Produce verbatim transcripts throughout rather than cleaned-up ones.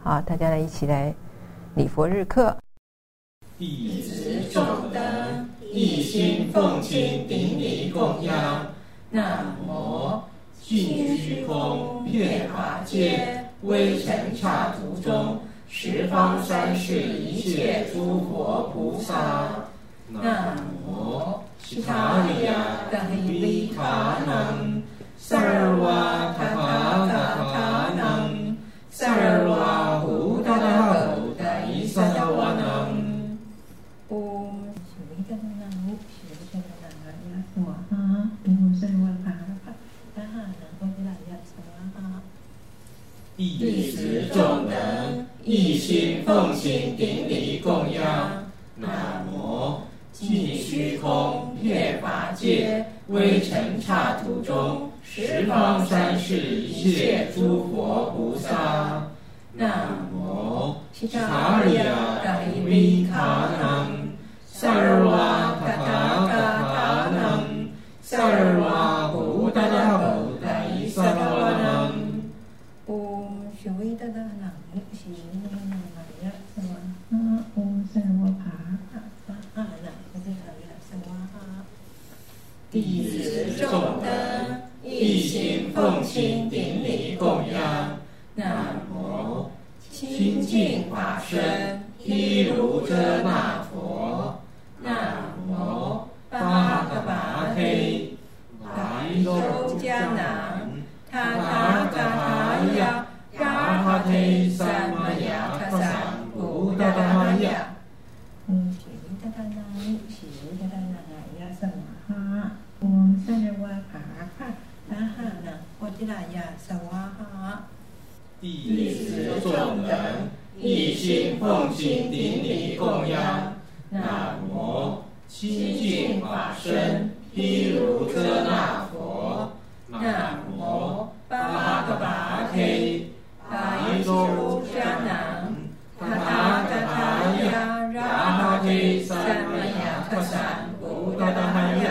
好，大家来一起来礼佛日课。 弟子众等一心奉请顶礼供养。南无尽虚空遍法界微尘刹土中十方三世一切诸佛菩萨。南无悉达利亚达利维他能萨尔瓦塔塔塔塔能萨尔瓦胡达达胡达伊萨达瓦能。 Om Shri Gadanang Shri Gadanang Swaha Om Sarvabhara Dhanang Odilaya Swaha。 弟子众等一心奉请顶礼供养。南无尽虚空遍法界微尘刹土中十方三世一切诸佛菩萨。南无悉达利亚达利维他能萨尔瓦塔塔塔塔能萨尔瓦胡达达胡达伊萨达瓦能。 Om Shri Gadanang Shri Gadanang Swaha Om Sarvabhara Dhanang Odilaya Swaha。 弟子众等一心奉请顶礼供养。南无清净法身毗卢遮那佛。南无巴格巴嘿白肉迦南塔塔嘎哈呀嘎哈嘿三玛呀卡三布达达呀。 Om Shri Gadanang Shri Gadanang Swaha Om Sarvabhara Dhanang Odilaya Swaha。 弟子众等一心奉请顶礼供养。南无清净法身毗卢遮那佛。南无巴格巴嘿白肉迦南塔塔嘎哈呀嘎哈嘿三玛呀卡三布达达呀。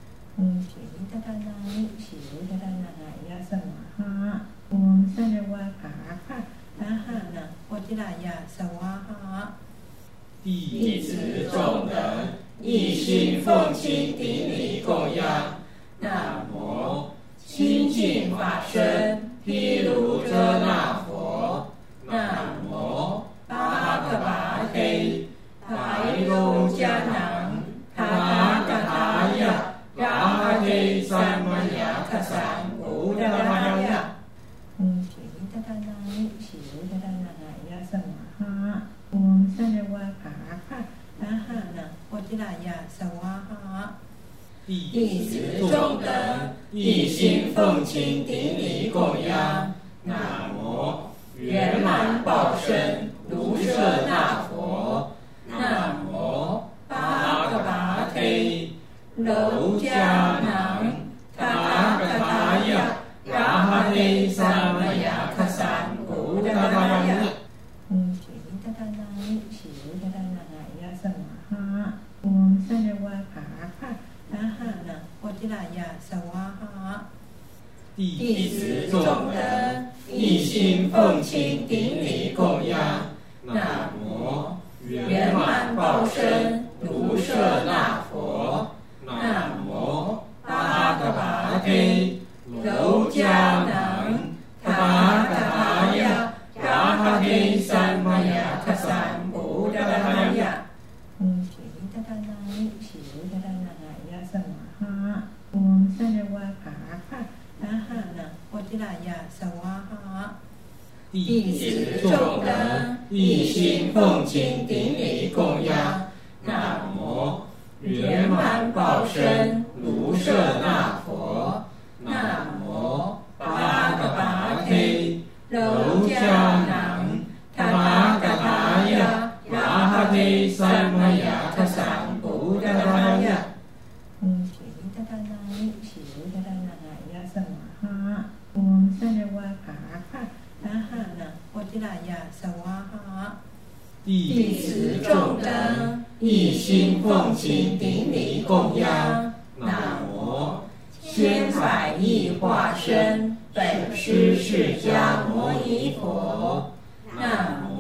Om Shri Gadanang Shri Gadanang Swaha Om Sarvabhara Dhanang Odilaya Swaha。 弟子众等一心奉请顶礼供养。南无清净法身毗卢遮那佛。南无巴格巴嘿白肉迦南塔塔嘎哈呀嘎哈嘿三玛呀卡三布达达呀。 Om Shri Gadanang Shri Gadanang Swaha Om Sarvabhara Dhanang Odilaya Swaha。 弟子众等一心奉请顶礼供养。南无圆满报身卢舍那佛。南无巴格巴嘿柔迦南塔塔嘎哈呀嘎哈嘿三玛呀卡三布达达呀。 Om Shri Gadanang Shri Gadanang Swaha Om Sarvabhara Dhanang Odilaya Swaha。 弟子众等一心奉请顶礼供养。南无圆满报身卢舍那佛。南无巴格巴嘿柔迦南塔塔嘎哈呀嘎哈嘿三玛呀卡三布达达呀。 Om Shri Gadanang Shri Gadanang Swaha Om Sarvabhara Dhanang Odilaya Swaha。 弟子众等一心奉请顶礼供养。南无圆满报身卢舍那佛。南无巴格巴嘿柔迦南塔塔嘎哈呀嘎哈嘿三玛呀卡三布达达呀。 Om Shri Gadanang Shri Gadanang Swaha Om Sarvabhara Dhanang Odilaya Swaha。 弟子众等一心奉请顶礼供养。南无千百亿化身本师释迦牟尼佛。南无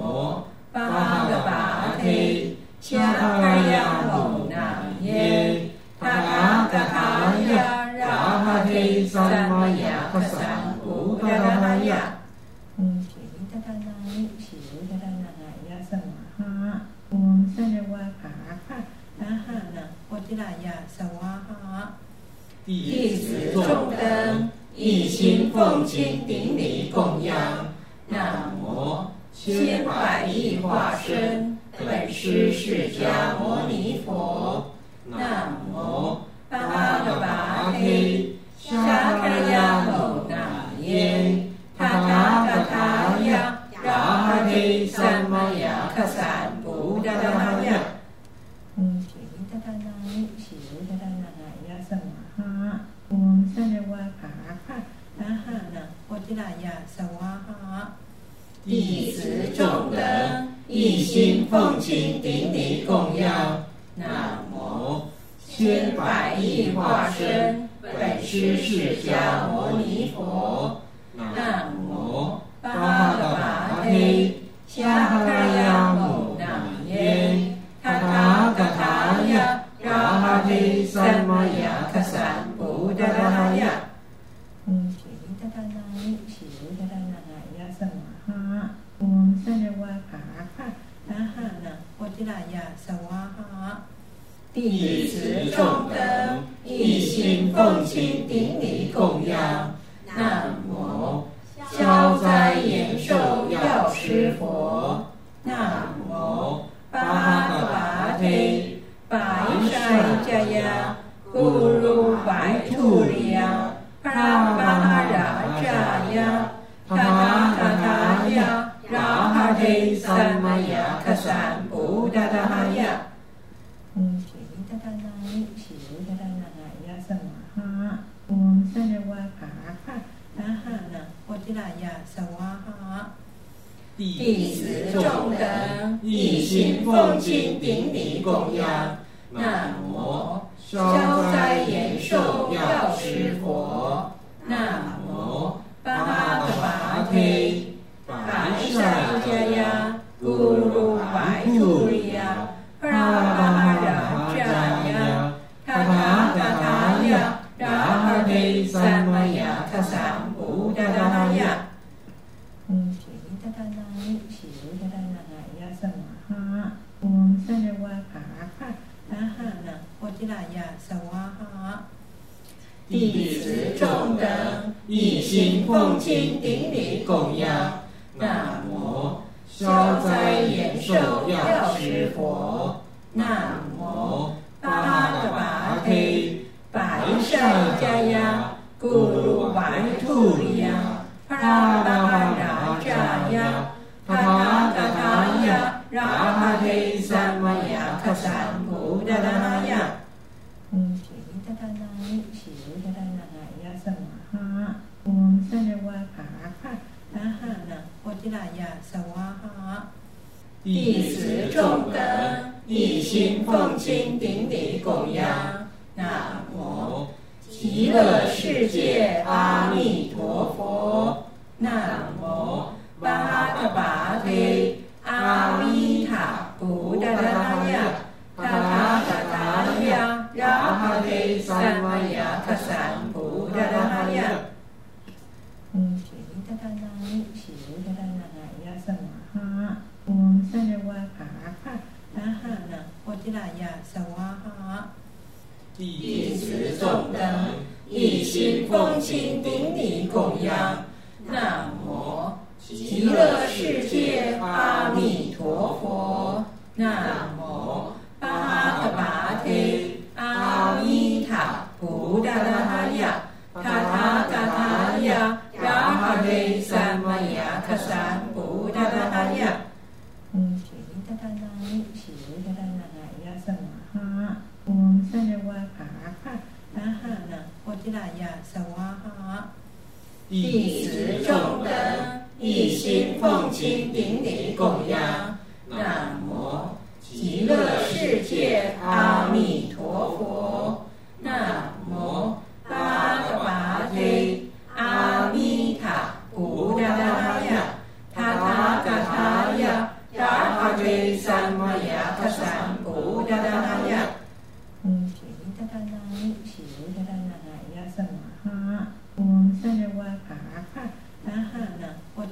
呀。 嗯，提达达那尼西达达那那呀萨玛哈。嗯，萨利瓦卡帕达哈那波提拉呀萨瓦哈。 弟子众灯一心奉请顶礼供养。南无千百亿化身本师释迦牟尼佛。南无巴哈巴嘿沙卡呀牟那耶塔塔塔塔呀拉哈嘿三玛呀卡三布达达哈呀。 嗯，提达达那尼西达达那那呀萨玛哈。嗯，萨利瓦卡帕达哈那波提拉呀萨瓦哈。 弟子众灯一心奉请顶礼供养。南无千百亿化身本师释迦牟尼佛。南无巴哈巴嘿夏卡呀牟那耶塔塔塔塔呀拉哈嘿三玛呀卡三布达达哈呀。 嗯，提达达那尼西达达那那呀萨玛哈。嗯，萨利瓦卡帕达哈那波提拉呀萨瓦哈。 弟子众灯一心奉请顶礼供养。南无消灾延寿药师佛。南无巴哈巴嘿白山迦呀咕噜白兔利呀帕拉巴哈拉扎呀塔塔塔塔呀拉哈嘿三玛呀卡三布达达哈呀。 嗯，提达达那尼西达达那那呀萨玛哈。嗯，萨利瓦卡帕达哈那波提拉呀萨瓦哈。 弟子众灯一心奉请顶礼供养。南无消灾延寿药师佛。南无巴哈巴嘿白山迦呀咕噜白兔利呀帕拉巴哈拉扎呀塔塔塔塔呀拉哈嘿三玛呀卡三布达达哈呀。 嗯，提达达那尼西达达那那呀萨玛哈。嗯，萨利瓦卡帕达哈那波提拉呀萨瓦哈。 弟子众灯一心奉请顶礼供养。南无消灾延寿药师佛。南无巴哈巴嘿白山迦呀咕噜白兔利呀帕拉巴哈拉扎呀塔塔塔塔呀拉哈嘿三玛呀卡三布达达哈呀。 嗯，提达达那尼西达达那那呀萨玛哈。嗯，萨利瓦卡帕达哈那波提拉呀萨瓦哈。 弟子众灯一心奉请顶礼供养。南无极乐世界阿弥陀佛。南无巴哈巴嘿阿弥塔布达达哈呀塔塔塔塔呀拉哈嘿三玛呀卡三布达达哈呀。 嗯，提达达那尼西达达那那呀萨玛哈。嗯，萨利瓦卡帕达哈那波提拉呀萨瓦哈。 弟子众灯一心奉请顶礼供养。南无极乐世界阿弥陀佛。南无巴哈巴嘿阿弥塔布达达哈呀塔塔塔塔呀拉哈嘿三玛呀卡三布达达哈呀。 嗯，提达达那尼西达达那那呀萨玛哈。嗯，萨利瓦卡帕达哈那波提拉呀萨瓦哈。 弟子众灯一心奉请顶礼供养。南无极乐世界阿弥陀佛。南无巴哈巴嘿阿弥塔布达达哈呀塔塔塔塔呀拉哈嘿三玛呀卡三布达达哈呀。 嗯，提达达那尼西达达那那呀萨玛哈。嗯，萨利瓦卡帕达哈那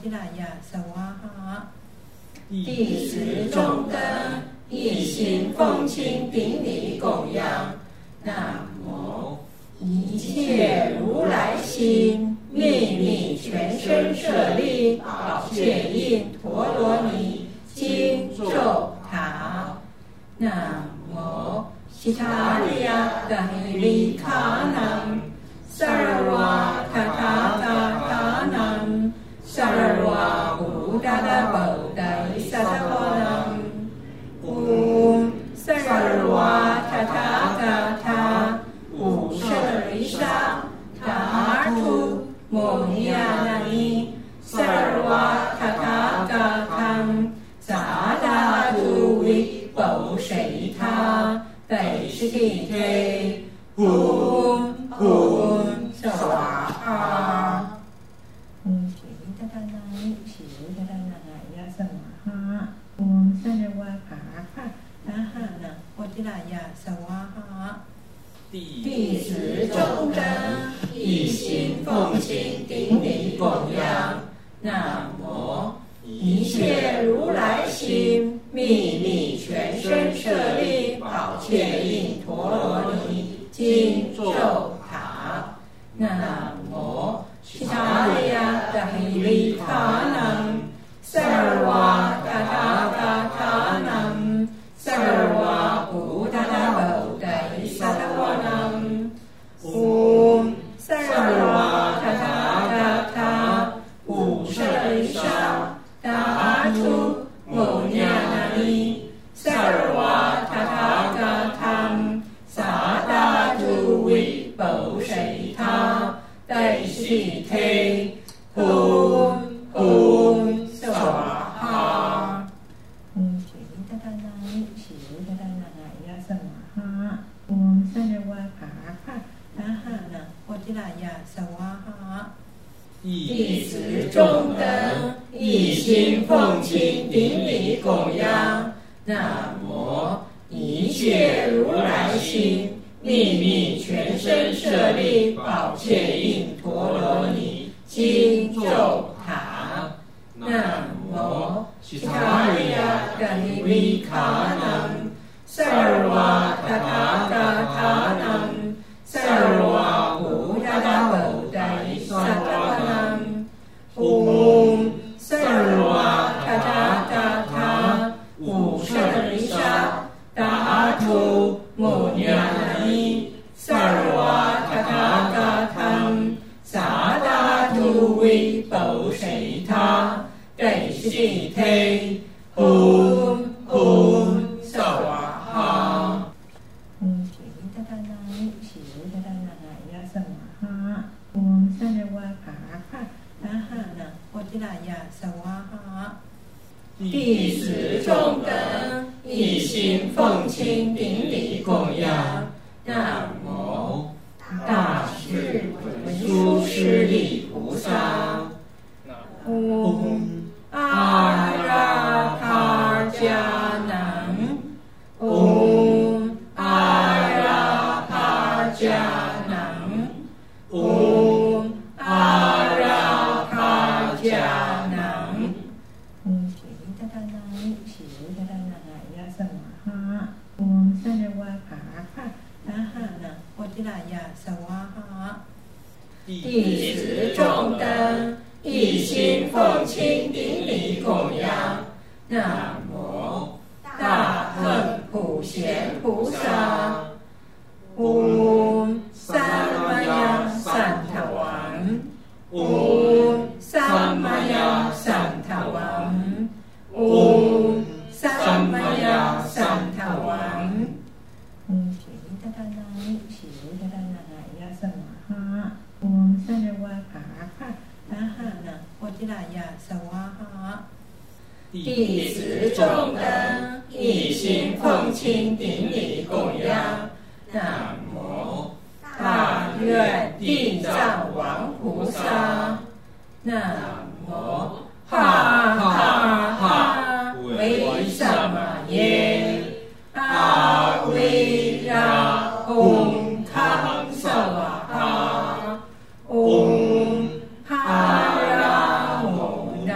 吉拉雅萨瓦哈。 弟子众灯，一心奉请顶礼供养。南无一切如来心，秘密全身舍利宝戒印陀罗尼经咒塔。南无悉达利亚达希利卡南萨尔瓦塔塔塔塔南萨尔瓦布达达宝达萨达瓦南乌萨尔瓦塔塔塔塔乌舍利沙塔图摩尼亚那尼萨尔瓦塔塔塔塔萨达图维宝谁他在实体内嗡嗡萨瓦哈。 嗡提达达那尼提达达那那呀萨玛哈。嗡萨勒瓦卡帕达哈那波吉拉呀萨瓦哈。 弟子众灯，一心奉请顶礼供养。南无一切如来心，秘密全身舍利宝戒印陀罗尼经咒塔。南无悉达利亚达希利卡南萨尔瓦达达达塔南萨尔瓦布达达宝达萨达瓦南乌萨尔瓦达达达塔乌舍利沙达图摩尼亚那尼萨尔瓦塔塔嘎汤萨达图维宝谁他在西推嗡嗡萨瓦哈。 嗡提达达那尼提达达那那呀萨玛哈。嗡萨勒瓦卡帕达哈那波吉拉呀萨瓦哈。 弟子众灯，一心奉请顶礼供养。南无一切如来心，秘密全身舍利宝戒印陀罗尼经咒塔。南无悉达利亚达希利卡南萨尔瓦塔塔嘎塔南萨尔瓦布达达宝达萨达瓦南嗡萨尔瓦塔塔塔塔乌舍利沙达图摩尼亚那尼萨尔瓦塔塔嘎汤萨达图维宝谁他在西推嗡嗡萨瓦哈。 嗡提达达那尼提达达那那呀萨玛哈。嗡萨勒瓦卡帕达哈那波吉拉呀萨瓦哈。 弟子众灯，一心奉请顶礼供养。南无大势文殊师利菩萨。嗡阿拉帕迦南。嗡阿拉帕迦南。嗡阿拉帕迦南。 嗡提达达那尼提达达那那呀萨玛哈。嗡萨勒瓦卡帕达哈那波吉拉呀萨瓦哈。 弟子众灯，一心奉请顶礼供养。南无大恨普贤菩萨。嗡萨玛呀散塔王。嗡萨玛呀散塔王。嗡萨玛呀散塔王。 嗡提达达那尼提达达那那呀萨玛哈。嗡萨勒瓦卡帕达哈那波吉拉呀萨瓦哈。 弟子众灯，一心奉请顶礼供养。南无大愿地藏王菩萨。南无哈哈哈维萨玛耶阿维拉吽康萨瓦哈。嗡哈拉吽那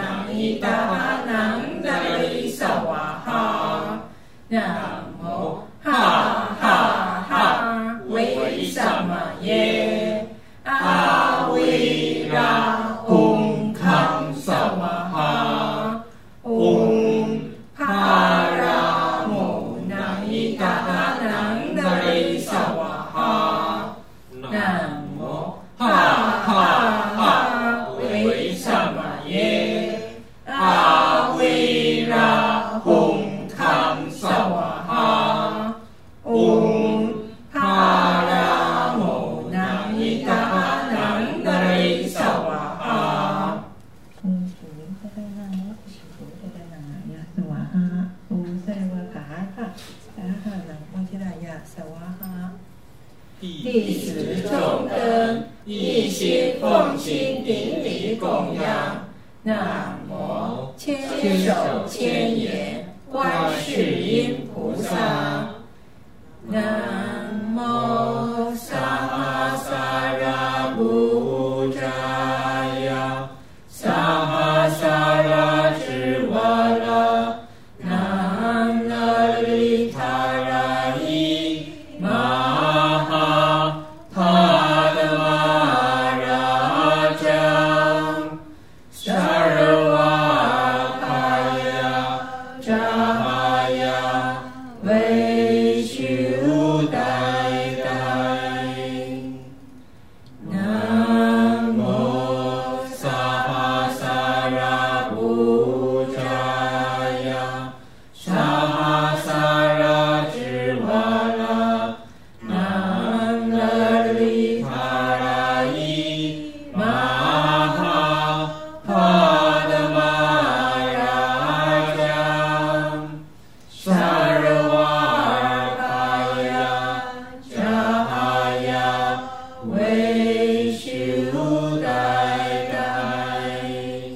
伊达哈囊达里萨瓦哈，南无哈哈哈维萨玛耶，阿维拉唵康萨瓦哈，唵哈拉姆南伊达哈囊达里萨瓦哈，南无哈哈哈维萨玛耶，阿维拉唵康萨瓦哈，唵哈拉姆南伊达哈囊达里萨瓦哈。唵喜灵达达那摩喜佛达达那呀萨瓦哈，唵萨瓦卡哈达哈那摩提拉呀萨瓦哈。弟子众灯，一心奉请顶礼供养。南无千手千眼观世音菩萨。南无萨哈萨拉布扎呀，萨哈萨拉智瓦拉，南拉里塔拉伊玛哈帕达玛拉将萨尔瓦帕呀扎哈呀维修代代。南无萨哈萨拉布扎呀，萨哈萨拉智瓦拉，南拉里塔拉伊玛哈帕达玛拉将萨尔瓦帕呀扎哈呀维修代代。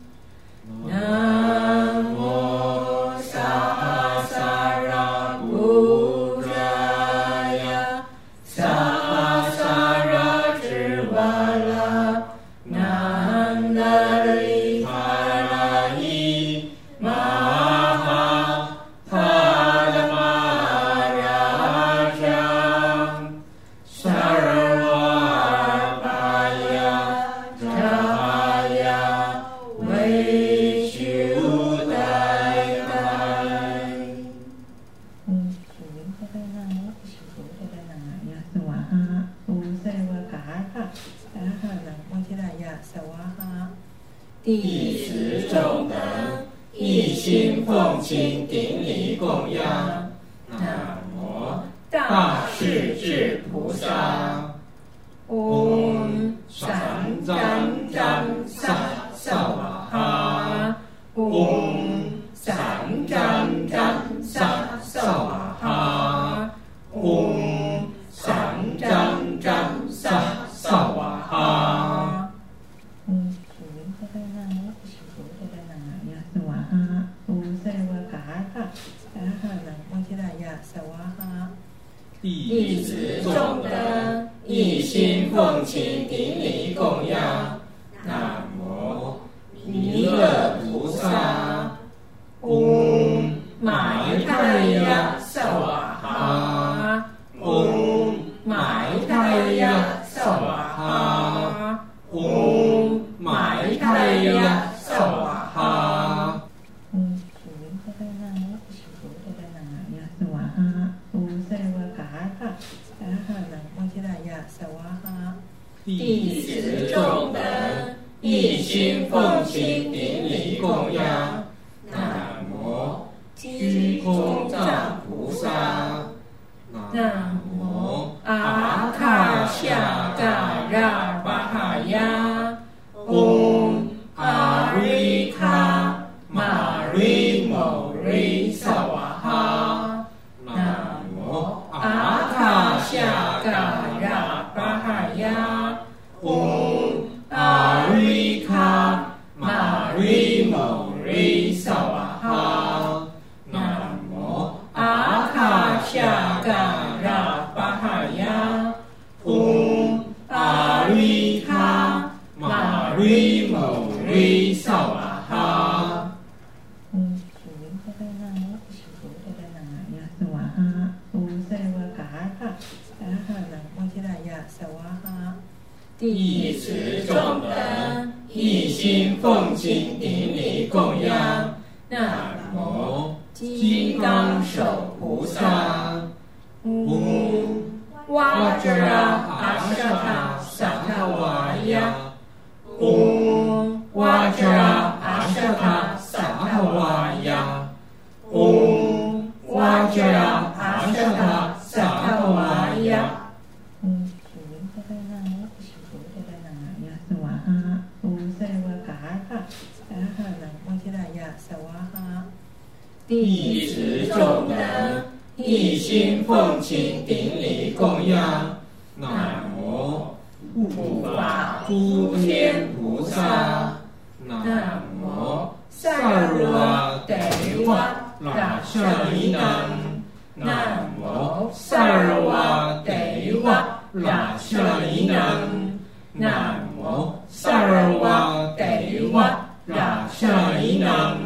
南无萨哈萨拉布扎呀，萨哈萨拉智瓦拉，南拉里塔拉伊玛哈帕达玛拉将萨尔瓦帕呀扎哈呀维修代代。唵喜灵达达那摩喜佛达达那呀萨瓦哈，唵萨瓦卡哈达哈那摩提拉呀萨瓦哈。弟子众等，一心奉请顶礼供养。南无大势至菩萨。唵三藏藏萨萨瓦哈，唵三藏藏萨萨瓦哈，唵三藏藏萨萨瓦哈。唵喜灵达达那摩喜佛达达那呀萨瓦哈，唵萨瓦卡哈达哈那摩提拉呀萨瓦哈。弟子众等，一心奉请顶礼供养。南无弥勒菩萨。唵买太呀萨瓦哈，唵买太呀萨瓦哈，唵买太呀萨瓦哈。唵喜灵达达那摩喜佛达达那呀萨瓦哈，唵萨瓦卡哈达哈那摩提拉呀萨瓦哈。弟子众等，一心奉请顶礼供养。南无居空藏菩萨。南无阿卡夏嘎拉巴哈呀，唵阿瑞卡玛瑞某瑞萨瓦哈。南无阿卡夏嘎拉巴哈呀，唵阿瑞卡玛瑞某瑞萨瓦哈。南无阿卡夏嘎拉巴哈呀，唵阿瑞卡玛瑞某瑞萨瓦哈。 弟子众等一心奉请顶礼供养。南无金刚手菩萨。唵哇遮阿舍他萨他瓦呀。唵哇遮阿舍他萨他瓦呀。唵哇遮阿舍他萨他瓦呀。弟子众等一心奉请顶礼供养。南无护法诸天菩萨。南无萨如阿得哇拉舍离能。南无萨如阿得哇拉舍离能。南无萨如阿得哇拉舍离能。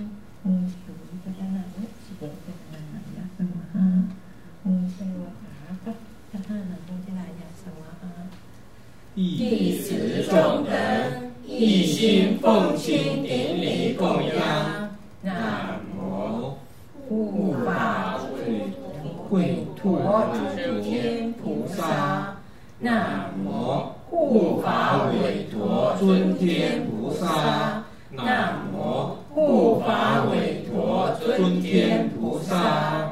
弟子众等一心奉请顶礼供养。南无护法韦陀诸天菩萨。南无护法韦陀尊天菩萨。南无护法韦陀尊天菩萨。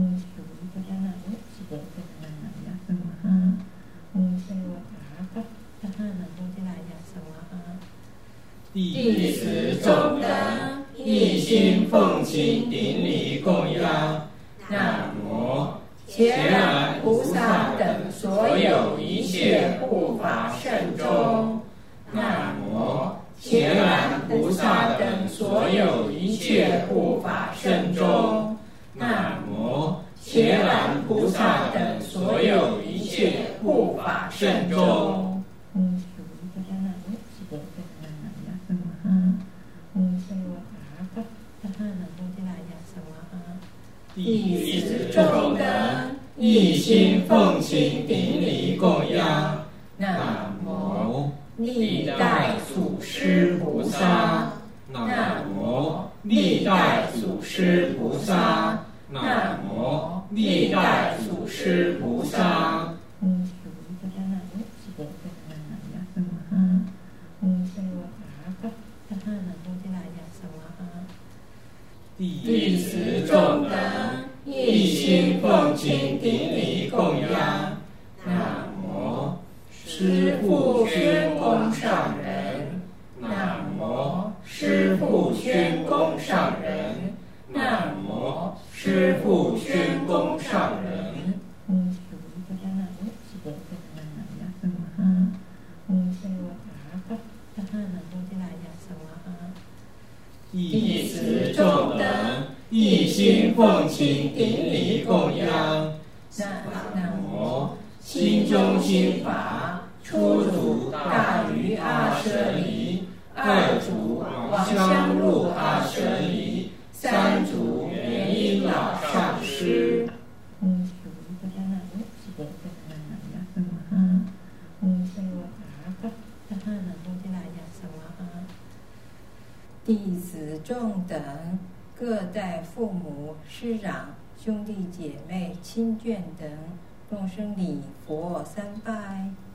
弟子众等一心奉请顶礼供养。南无伽蓝菩萨等所有一切护法圣众。南无伽蓝菩萨等所有一切护法圣众。南无伽蓝菩萨等所有一切护法圣众。弟子众等一心奉请顶礼供养。南无历代祖师菩萨。南无历代祖师菩萨。南无历代祖师菩萨。弟子众等一心奉请顶礼供养。南无师父宣公上人。南无师父宣公上人。南无师父宣公上人。弟子众等一心奉请顶礼供养。南无心中心法初祖大于阿舍离，二祖王香露阿舍离，三祖元音老上师。 弟子众等各代父母师长兄弟姐妹亲眷等众生礼佛三拜。